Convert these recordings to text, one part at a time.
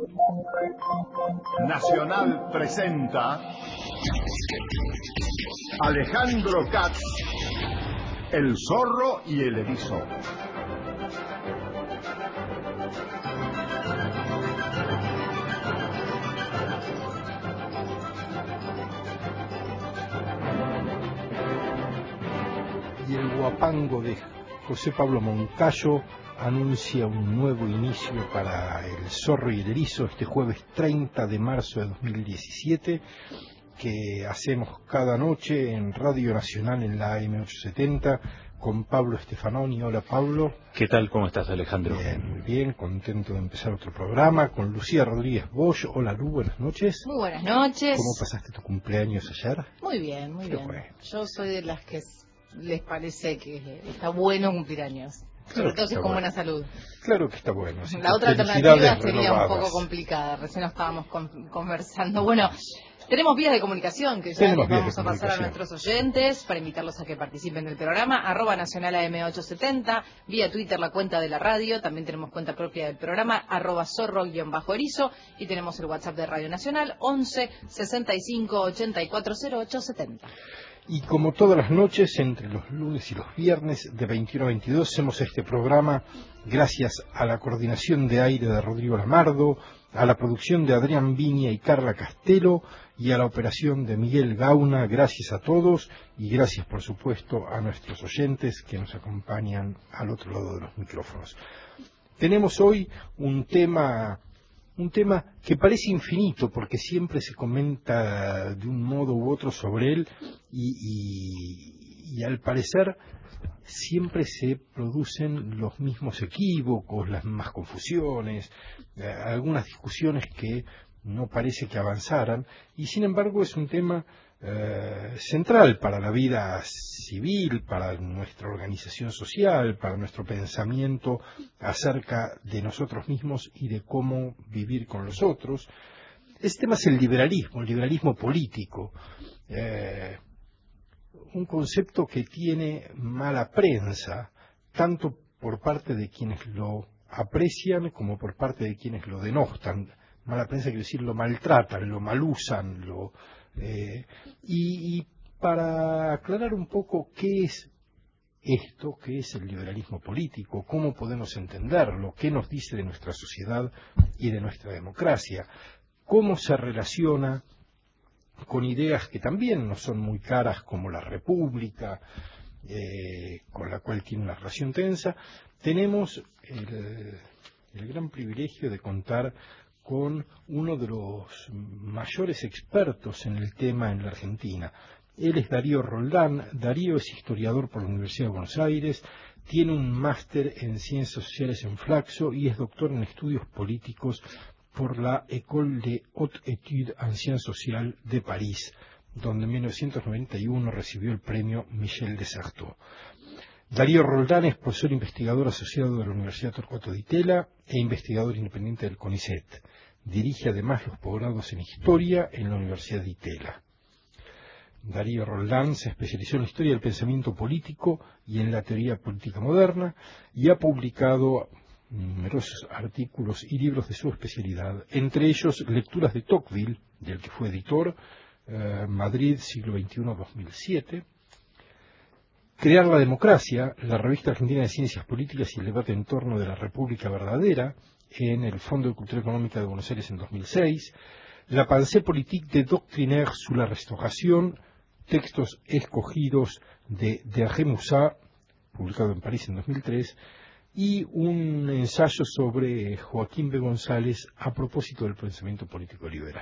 Nacional presenta Alejandro Katz, El zorro y el erizo. Y el guapango de José Pablo Moncayo anuncia un nuevo inicio para El zorro y el erizo este jueves 30 de marzo de 2017, que hacemos cada noche en Radio Nacional en la AM870 con Pablo Stefanoni. Hola, Pablo. ¿Qué tal? ¿Cómo estás, Alejandro? Bien, muy bien, contento de empezar otro programa con Lucía Rodríguez Bosch. Hola, Lu, buenas noches. Muy buenas noches. ¿Cómo pasaste tu cumpleaños ayer? Muy bien, muy bien. Bueno. Yo soy de las que les parece que está bueno cumplir años. Claro, Sobre todo si es con buena salud. Claro que está bueno. Así La que otra alternativa felicidades sería un renovadas. poco complicada. Recién nos estábamos conversando. Bueno, tenemos vías de comunicación que ya Tenemos les vías de vamos a pasar a nuestros oyentes para invitarlos a que participen del programa. @Nacional AM870, vía Twitter la cuenta de la radio. También tenemos cuenta propia del programa, @zorro_erizo. Y tenemos el WhatsApp de Radio Nacional, 11 65 84 08 70. Y como todas las noches, entre los lunes y los viernes, de 21 a 22, hacemos este programa gracias a la coordinación de aire de Rodrigo Lamardo, a la producción de Adrián Viña y Carla Castelo, y a la operación de Miguel Gauna. Gracias a todos, y gracias, por supuesto, a nuestros oyentes que nos acompañan al otro lado de los micrófonos. Tenemos hoy un tema que parece infinito porque siempre se comenta de un modo u otro sobre él y al parecer siempre se producen los mismos equívocos, las mismas confusiones, algunas discusiones que no parece que avanzaran, y sin embargo es un tema central para la vida civil, para nuestra organización social, para nuestro pensamiento acerca de nosotros mismos y de cómo vivir con los otros. Este tema es el liberalismo político, un concepto que tiene mala prensa, tanto por parte de quienes lo aprecian como por parte de quienes lo denostan. Mala prensa quiere decir lo maltratan, lo malusan, y para aclarar un poco qué es esto, qué es el liberalismo político, cómo podemos entenderlo, qué nos dice de nuestra sociedad y de nuestra democracia, cómo se relaciona con ideas que también no son muy caras como la república, con la cual tiene una relación tensa, tenemos el gran privilegio de contar con uno de los mayores expertos en el tema en la Argentina. Él es Darío Roldán. Darío es historiador por la Universidad de Buenos Aires, tiene un máster en Ciencias Sociales en Flaxo y es doctor en Estudios Políticos por la École de Hautes Études en Sciences Sociales de París, donde en 1991 recibió el premio Michel de Certeau. Darío Roldán es profesor investigador asociado de la Universidad Torcuato Di Tella e investigador independiente del CONICET. Dirige además los posgrados en Historia en la Universidad Di Tella. Darío Roldán se especializó en la historia del pensamiento político y en la teoría política moderna y ha publicado numerosos artículos y libros de su especialidad, entre ellos Lecturas de Tocqueville, del que fue editor, Madrid, siglo XXI-2007, Crear la democracia, la revista argentina de ciencias políticas y el debate en torno de la República verdadera, en el Fondo de Cultura Económica de Buenos Aires en 2006, La pensée politique des doctrinaires sous la Restauration, textos escogidos de Hergé Musat, publicado en París en 2003, y un ensayo sobre Joaquín B. González a propósito del pensamiento político liberal.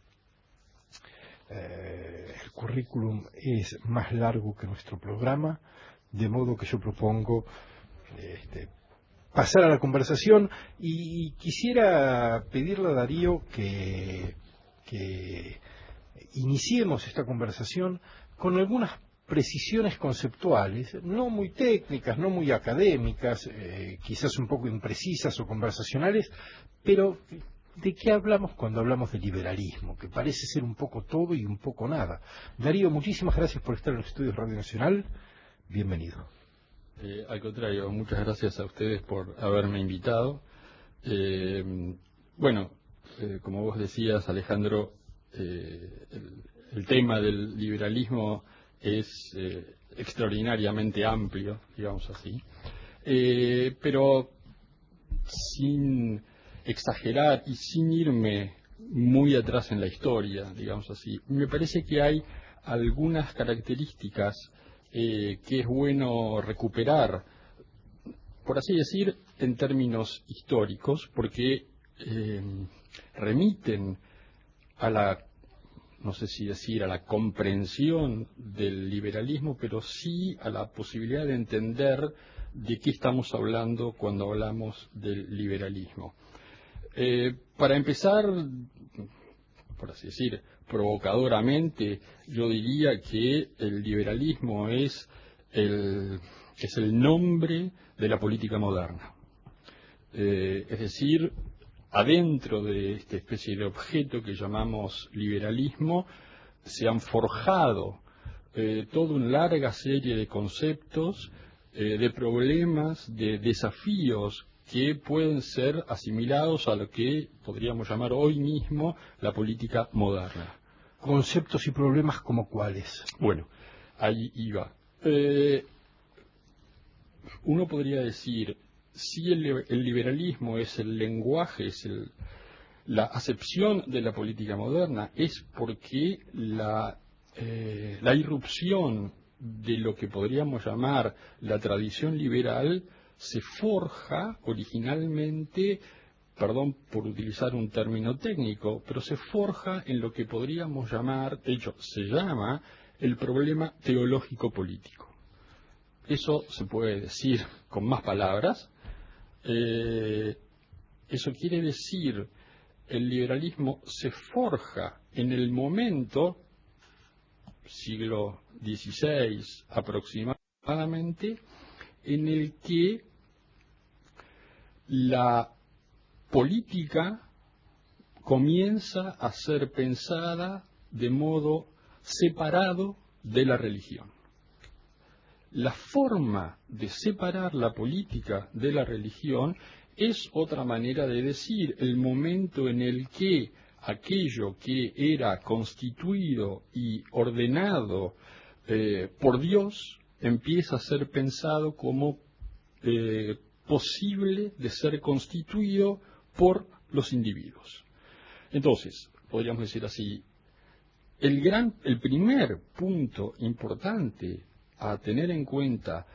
El currículum es más largo que nuestro programa, de modo que yo propongo pasar a la conversación, y quisiera pedirle a Darío que iniciemos esta conversación con algunas precisiones conceptuales, no muy técnicas, no muy académicas, quizás un poco imprecisas o conversacionales, pero ¿de qué hablamos cuando hablamos de liberalismo? Que parece ser un poco todo y un poco nada. Darío, muchísimas gracias por estar en los estudios de Radio Nacional. Bienvenido. Al contrario, muchas gracias a ustedes por haberme invitado. Bueno, como vos decías, Alejandro, el tema del liberalismo es extraordinariamente amplio, digamos así, pero sin exagerar y sin irme muy atrás en la historia, digamos así, me parece que hay algunas características que es bueno recuperar, por así decir, en términos históricos, porque remiten a la, no sé si decir, a la comprensión del liberalismo, pero sí a la posibilidad de entender de qué estamos hablando cuando hablamos del liberalismo. Para empezar, por así decir, provocadoramente, yo diría que el liberalismo es el nombre de la política moderna. Es decir, adentro de esta especie de objeto que llamamos liberalismo, se han forjado toda una larga serie de conceptos, de problemas, de desafíos que pueden ser asimilados a lo que podríamos llamar hoy mismo la política moderna. ¿Conceptos y problemas como cuáles? Bueno, ahí iba. Uno podría decir, si el liberalismo es el lenguaje, es la acepción de la política moderna, es porque la irrupción de lo que podríamos llamar la tradición liberal se forja originalmente, perdón por utilizar un término técnico, pero se forja en lo que podríamos llamar, de hecho se llama, el problema teológico-político. Eso se puede decir con más palabras. Eso quiere decir, el liberalismo se forja en el momento, siglo XVI aproximadamente, en el que la política comienza a ser pensada de modo separado de la religión. La forma de separar la política de la religión es otra manera de decir el momento en el que aquello que era constituido y ordenado por Dios empieza a ser pensado como posible de ser constituido por los individuos. Entonces, podríamos decir así, el primer punto importante a tener en cuenta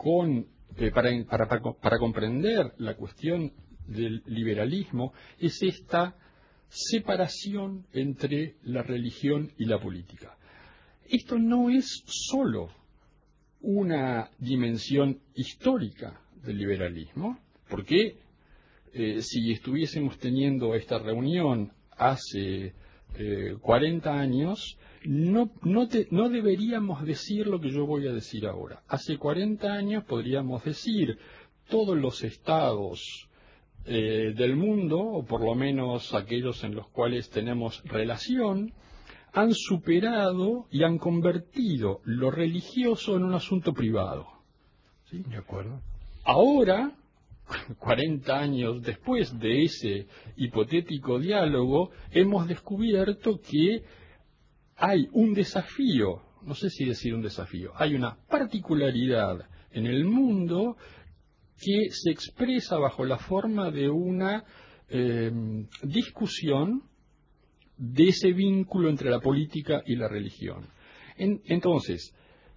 para comprender la cuestión del liberalismo es esta separación entre la religión y la política. Esto no es solo una dimensión histórica del liberalismo, porque si estuviésemos teniendo esta reunión hace 40 años, no deberíamos decir lo que yo voy a decir ahora. Hace 40 años podríamos decir todos los estados del mundo, o por lo menos aquellos en los cuales tenemos relación, han superado y han convertido lo religioso en un asunto privado. ¿Sí? De acuerdo. Ahora, 40 años después de ese hipotético diálogo, hemos descubierto que hay un desafío, no sé si decir un desafío, hay una particularidad en el mundo que se expresa bajo la forma de una discusión de ese vínculo entre la política y la religión. Entonces,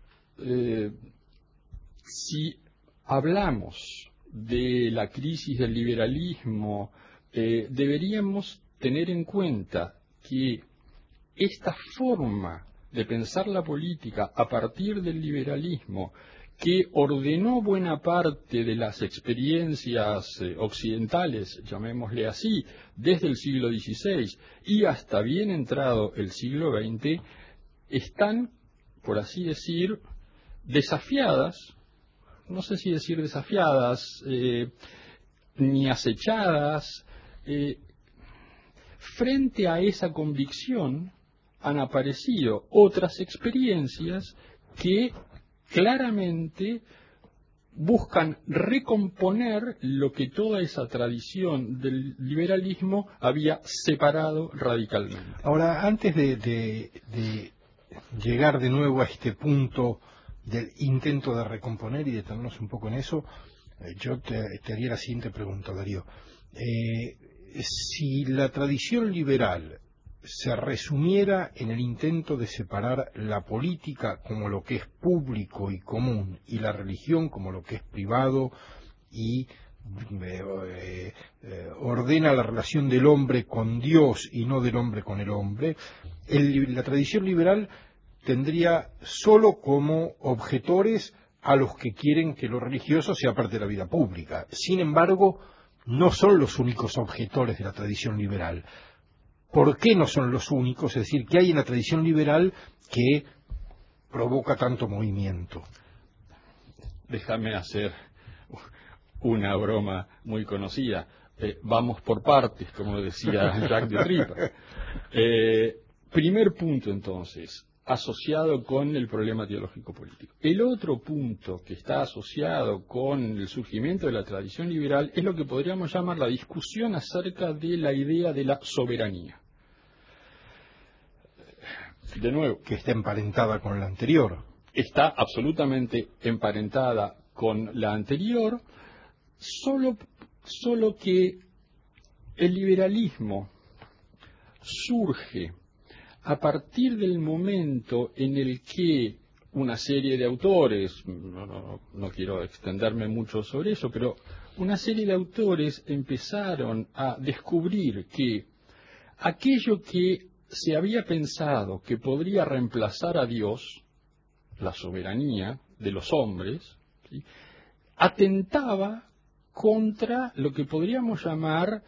si hablamos de la crisis del liberalismo, deberíamos tener en cuenta que esta forma de pensar la política a partir del liberalismo, que ordenó buena parte de las experiencias occidentales, llamémosle así, desde el siglo XVI y hasta bien entrado el siglo XX, están, por así decir, desafiadas, no sé si decir desafiadas, ni acechadas. Frente a esa convicción han aparecido otras experiencias que claramente buscan recomponer lo que toda esa tradición del liberalismo había separado radicalmente. Ahora, antes de llegar de nuevo a este punto del intento de recomponer y detenernos un poco en eso, yo te haría la siguiente pregunta, Darío. Si la tradición liberal se resumiera en el intento de separar la política como lo que es público y común y la religión como lo que es privado y ordena la relación del hombre con Dios y no del hombre con el hombre, la tradición liberal tendría solo como objetores a los que quieren que lo religioso sea parte de la vida pública. Sin embargo, no son los únicos objetores de la tradición liberal. ¿Por qué no son los únicos? Es decir, ¿qué hay en la tradición liberal que provoca tanto movimiento? Déjame hacer una broma muy conocida. Vamos por partes, como decía Jacques de Tripa. Primer punto, entonces, asociado con el problema teológico político. El otro punto que está asociado con el surgimiento de la tradición liberal es lo que podríamos llamar la discusión acerca de la idea de la soberanía. De nuevo, que está emparentada con la anterior. Está absolutamente emparentada con la anterior, solo que el liberalismo surge a partir del momento en el que una serie de autores, no quiero extenderme mucho sobre eso, pero una serie de autores empezaron a descubrir que aquello que se había pensado que podría reemplazar a Dios, la soberanía de los hombres, ¿sí?, atentaba contra lo que podríamos llamar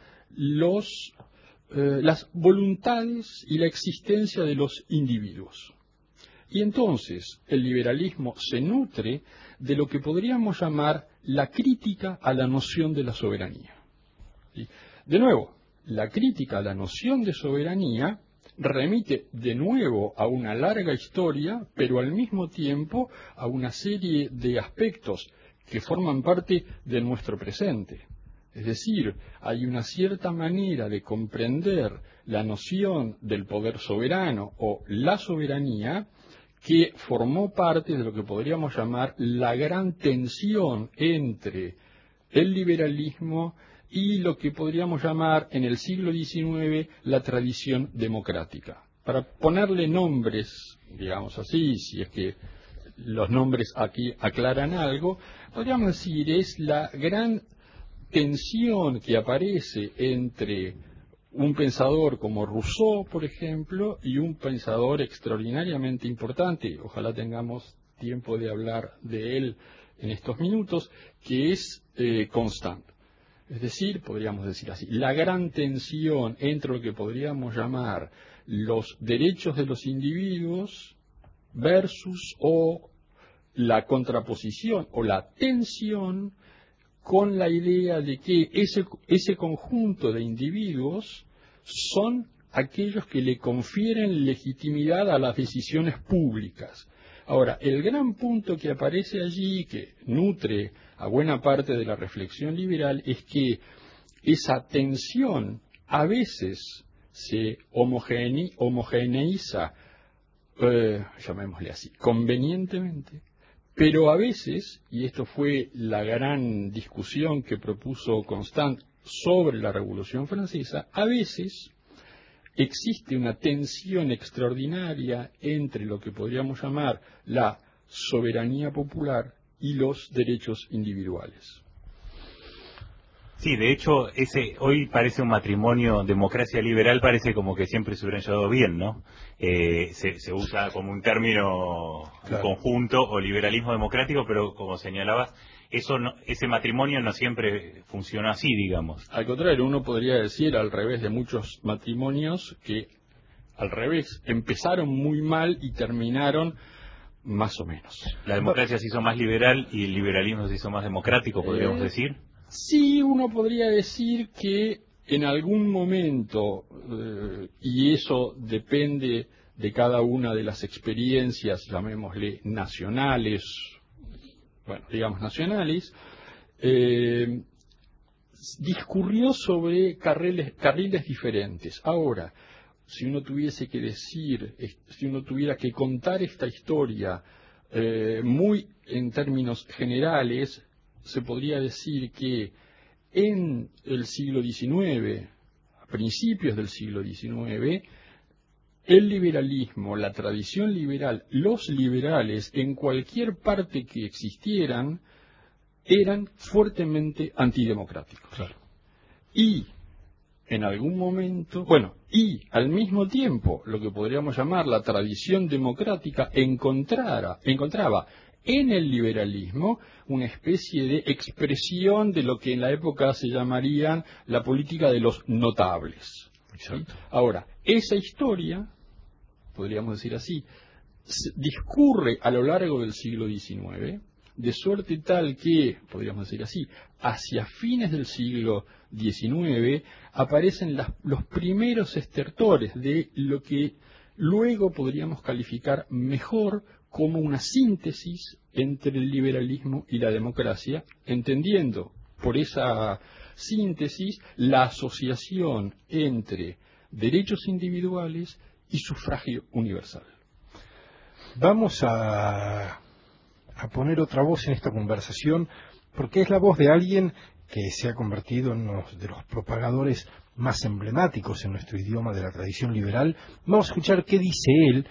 las voluntades y la existencia de los individuos. Y entonces el liberalismo se nutre de lo que podríamos llamar la crítica a la noción de la soberanía. ¿Sí? De nuevo, la crítica a la noción de soberanía remite de nuevo a una larga historia, pero al mismo tiempo a una serie de aspectos que forman parte de nuestro presente. Es decir, hay una cierta manera de comprender la noción del poder soberano o la soberanía que formó parte de lo que podríamos llamar la gran tensión entre el liberalismo y lo que podríamos llamar en el siglo XIX la tradición democrática. Para ponerle nombres, digamos así, si es que los nombres aquí aclaran algo, podríamos decir es la gran tensión que aparece entre un pensador como Rousseau, por ejemplo, y un pensador extraordinariamente importante, ojalá tengamos tiempo de hablar de él en estos minutos, que es Constant. Es decir, podríamos decir así, la gran tensión entre lo que podríamos llamar los derechos de los individuos versus o la contraposición o la tensión con la idea de que ese conjunto de individuos son aquellos que le confieren legitimidad a las decisiones públicas. Ahora, el gran punto que aparece allí, que nutre a buena parte de la reflexión liberal, es que esa tensión a veces se homogeneiza, llamémosle así, convenientemente, pero a veces, y esto fue la gran discusión que propuso Constant sobre la Revolución Francesa, a veces existe una tensión extraordinaria entre lo que podríamos llamar la soberanía popular y los derechos individuales. Sí, de hecho, hoy parece un matrimonio, democracia liberal, parece como que siempre se hubieran llevado bien, ¿no? Se usa como un término conjunto o liberalismo democrático, pero como señalabas, ese matrimonio no siempre funcionó así, digamos. Al contrario, uno podría decir al revés de muchos matrimonios que al revés, empezaron muy mal y terminaron más o menos. La democracia se hizo más liberal y el liberalismo se hizo más democrático, podríamos decir. Sí, uno podría decir que en algún momento, y eso depende de cada una de las experiencias, llamémosle nacionales, bueno, digamos nacionales, discurrió sobre carriles diferentes. Ahora, si uno tuviese que decir, si uno tuviera que contar esta historia muy en términos generales, se podría decir que en el siglo XIX, a principios del siglo XIX, el liberalismo, la tradición liberal, los liberales, en cualquier parte que existieran, eran fuertemente antidemocráticos. Claro. Y en algún momento, bueno, y al mismo tiempo, lo que podríamos llamar la tradición democrática encontraba en el liberalismo una especie de expresión de lo que en la época se llamarían la política de los notables. ¿Sí? Ahora, esa historia, podríamos decir así, discurre a lo largo del siglo XIX, de suerte tal que, podríamos decir así, hacia fines del siglo XIX aparecen los primeros estertores de lo que luego podríamos calificar mejor como una síntesis entre el liberalismo y la democracia, entendiendo por esa síntesis la asociación entre derechos individuales y sufragio universal. Vamos a poner otra voz en esta conversación, porque es la voz de alguien que se ha convertido en uno de los propagadores más emblemáticos en nuestro idioma de la tradición liberal. Vamos a escuchar qué dice él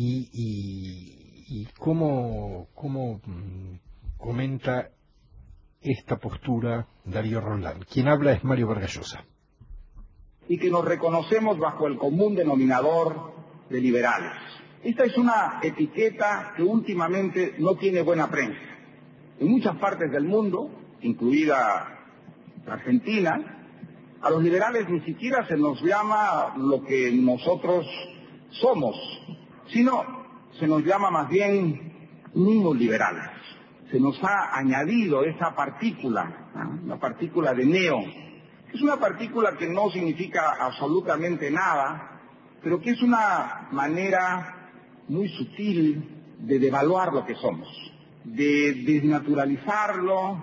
y cómo comenta esta postura Darío Roldán. Quien habla es Mario Vargas Llosa. Y que nos reconocemos bajo el común denominador de liberales. Esta es una etiqueta que últimamente no tiene buena prensa. En muchas partes del mundo, incluida la Argentina, a los liberales ni siquiera se nos llama lo que nosotros somos, sino se nos llama más bien neoliberales. Se nos ha añadido esa partícula, la partícula de neo, que es una partícula que no significa absolutamente nada, pero que es una manera muy sutil de devaluar lo que somos, de desnaturalizarlo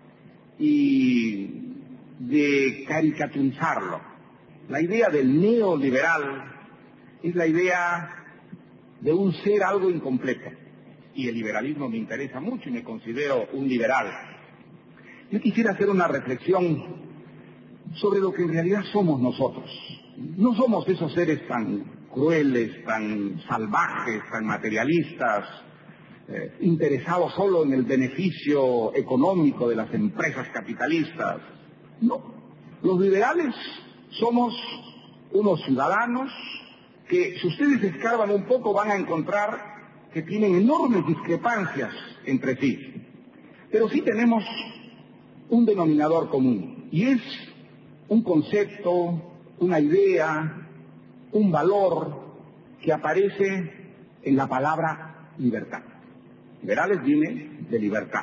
y de caricaturizarlo. La idea del neoliberal es la idea de un ser algo incompleto, y el liberalismo me interesa mucho y me considero un liberal. Yo quisiera hacer una reflexión sobre lo que en realidad somos nosotros. No somos esos seres tan crueles, tan salvajes, tan materialistas, interesados solo en el beneficio económico de las empresas capitalistas. No, los liberales somos unos ciudadanos que, si ustedes escarban un poco, van a encontrar que tienen enormes discrepancias entre sí. Pero sí tenemos un denominador común, y es un concepto, una idea, un valor que aparece en la palabra libertad. Liberales viene de libertad.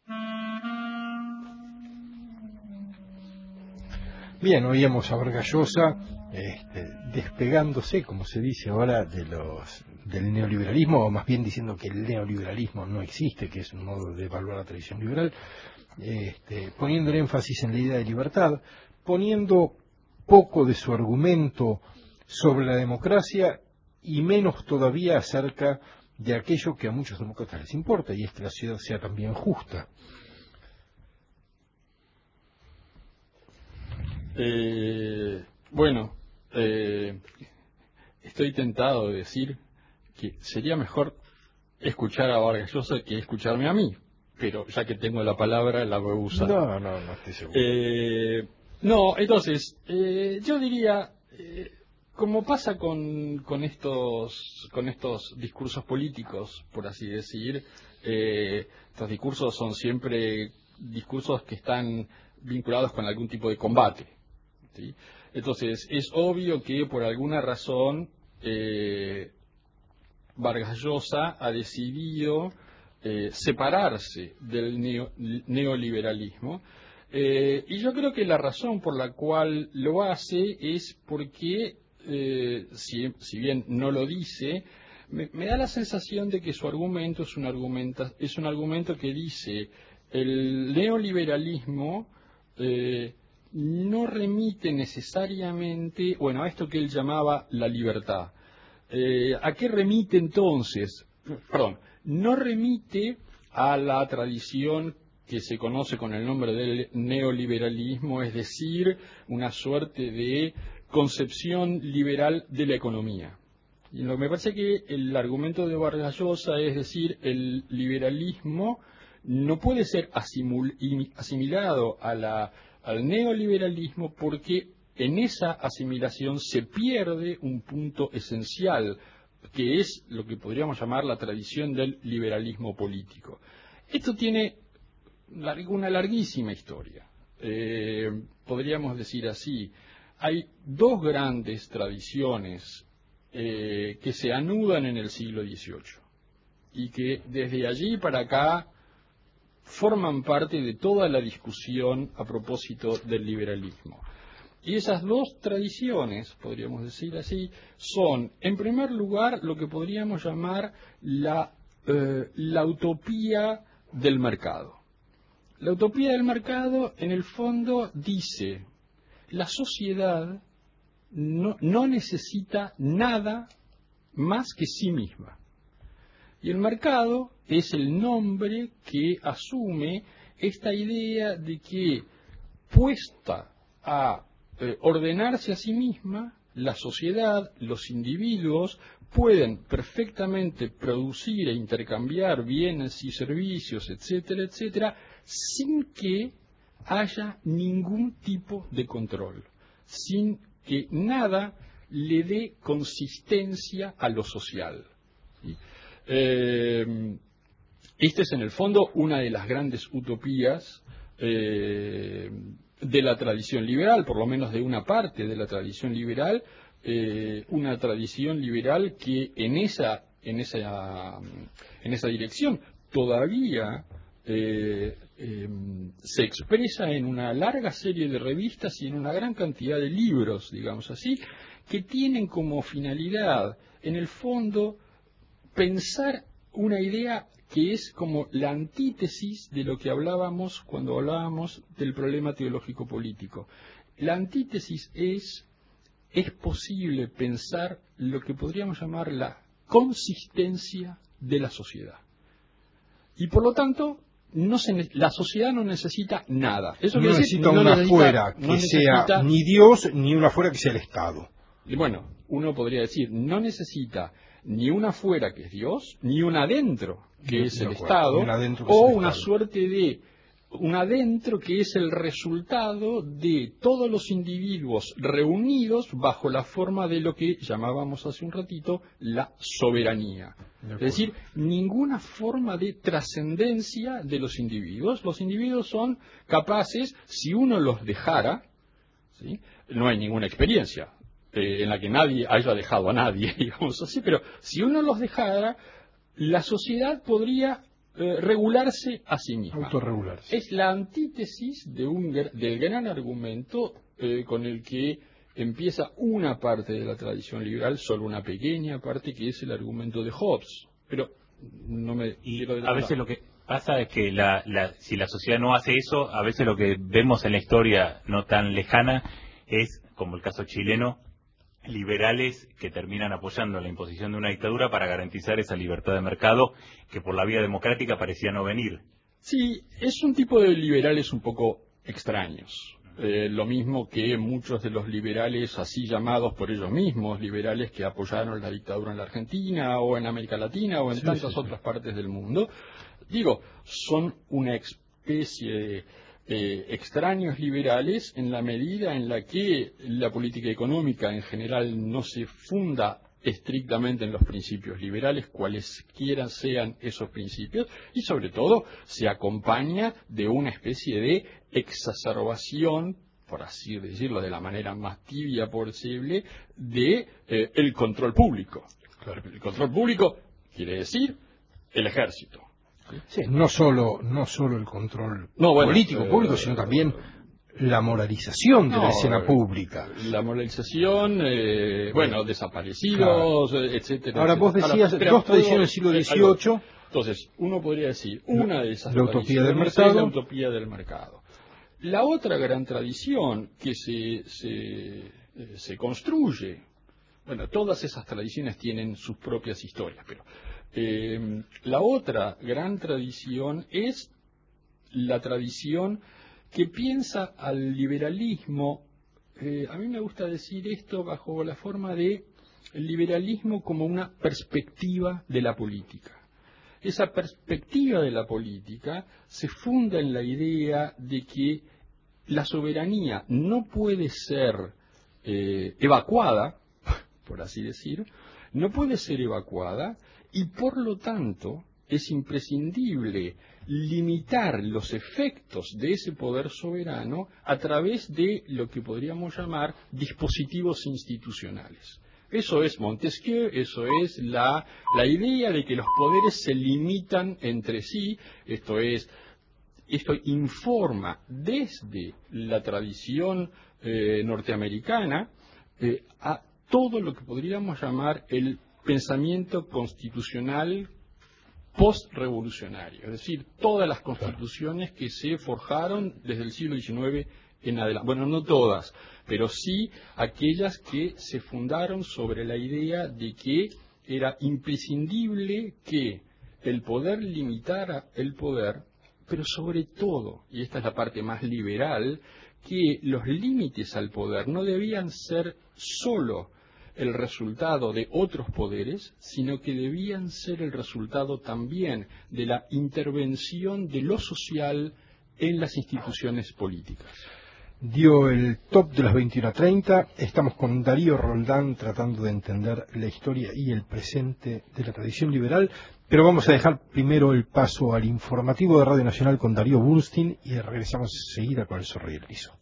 Bien, oíamos a Vargas Llosa despegándose, como se dice ahora, del neoliberalismo, o más bien diciendo que el neoliberalismo no existe, que es un modo de evaluar la tradición liberal, poniendo el énfasis en la idea de libertad, poniendo poco de su argumento sobre la democracia y menos todavía acerca de aquello que a muchos demócratas les importa, y es que la sociedad sea también justa. Estoy tentado de decir que sería mejor escuchar a Vargas Llosa que escucharme a mí, pero ya que tengo la palabra la voy a usar. No estoy seguro. Entonces, yo diría, como pasa con estos discursos políticos, por así decir, estos discursos son siempre discursos que están vinculados con algún tipo de combate, ¿sí? Entonces, es obvio que por alguna razón Vargas Llosa ha decidido separarse del neoliberalismo, y yo creo que la razón por la cual lo hace es porque, si bien no lo dice, me da la sensación de que su argumento es un argumento que dice el neoliberalismo no remite necesariamente, bueno, a esto que él llamaba la libertad. ¿A qué remite entonces? Perdón, no remite a la tradición que se conoce con el nombre del neoliberalismo, es decir, una suerte de concepción liberal de la economía. Y me parece que el argumento de Vargas Llosa es decir, el liberalismo no puede ser asimilado al neoliberalismo porque en esa asimilación se pierde un punto esencial, que es lo que podríamos llamar la tradición del liberalismo político. Esto tiene una larguísima historia. Podríamos decir así, hay dos grandes tradiciones que se anudan en el siglo XVIII y que desde allí para acá forman parte de toda la discusión a propósito del liberalismo. Y esas dos tradiciones, podríamos decir así, son, en primer lugar, lo que podríamos llamar la utopía del mercado. La utopía del mercado, en el fondo, dice, la sociedad no necesita nada más que sí misma. Y el mercado es el nombre que asume esta idea de que, puesta a ordenarse a sí misma, la sociedad, los individuos, pueden perfectamente producir e intercambiar bienes y servicios, etcétera, etcétera, sin que haya ningún tipo de control, sin que nada le dé consistencia a lo social. ¿Sí? Esta es en el fondo una de las grandes utopías de la tradición liberal, por lo menos de una parte de la tradición liberal, una tradición liberal que en esa dirección todavía se expresa en una larga serie de revistas y en una gran cantidad de libros, digamos así, que tienen como finalidad, en el fondo, pensar una idea que es como la antítesis de lo que hablábamos cuando hablábamos del problema teológico político. La antítesis es posible pensar lo que podríamos llamar la consistencia de la sociedad. Y por lo tanto, la sociedad no necesita nada. Eso no necesita una fuera que sea ni Dios, ni una fuera que sea el Estado. Y bueno, uno podría decir, no necesita ni una fuera que es Dios, ni un adentro que es el Estado, o una suerte de un adentro que es el resultado de todos los individuos reunidos bajo la forma de lo que llamábamos hace un ratito la soberanía. Es decir, ninguna forma de trascendencia de los individuos. Los individuos son capaces, si uno los dejara, ¿sí? No hay ninguna experiencia en la que nadie haya dejado a nadie, digamos así, pero si uno los dejara, la sociedad podría regularse a sí misma. Autorregularse. Es la antítesis del gran argumento con el que empieza una parte de la tradición liberal, solo una pequeña parte, que es el argumento de Hobbes. Pero no me quiero a veces lo que pasa es que si la sociedad no hace eso, a veces lo que vemos en la historia no tan lejana es, como el caso chileno, liberales que terminan apoyando la imposición de una dictadura para garantizar esa libertad de mercado que por la vía democrática parecía no venir. Sí, es un tipo de liberales un poco extraños. Lo mismo que muchos de los liberales así llamados por ellos mismos, liberales que apoyaron la dictadura en la Argentina o en América Latina o en tantas otras partes del mundo. Digo, son una especie de extraños liberales en la medida en la que la política económica en general no se funda estrictamente en los principios liberales, cualesquiera sean esos principios, y sobre todo se acompaña de una especie de exacerbación, por así decirlo de la manera más tibia posible, de el control público. El control público quiere decir el ejército. Sí, no solo el control político público, sino también la moralización de la escena pública. La moralización, desaparecidos, etcétera. Ahora vos decías dos tradiciones del siglo XVIII. Entonces, uno podría decir, una de esas la utopía del mercado. Es la utopía del mercado. La otra gran tradición que se construye, bueno, todas esas tradiciones tienen sus propias historias, pero la otra gran tradición es la tradición que piensa al liberalismo, a mí me gusta decir esto bajo la forma de el liberalismo como una perspectiva de la política. Esa perspectiva de la política se funda en la idea de que la soberanía no puede ser evacuada, por así decir, no puede ser evacuada y por lo tanto es imprescindible limitar los efectos de ese poder soberano a través de lo que podríamos llamar dispositivos institucionales. Eso es Montesquieu, eso es la idea de que los poderes se limitan entre sí, esto informa desde la tradición norteamericana a todo lo que podríamos llamar el pensamiento constitucional post-revolucionario, es decir, todas las constituciones que se forjaron desde el siglo XIX en adelante. Bueno, no todas, pero sí aquellas que se fundaron sobre la idea de que era imprescindible que el poder limitara el poder, pero sobre todo, y esta es la parte más liberal, que los límites al poder no debían ser solo el resultado de otros poderes, sino que debían ser el resultado también de la intervención de lo social en las instituciones políticas. Dio el top de las 21:30. Estamos con Darío Roldán tratando de entender la historia y el presente de la tradición liberal, pero vamos a dejar primero el paso al informativo de Radio Nacional con Darío Bernstein y regresamos enseguida con el Zorro y el Erizo.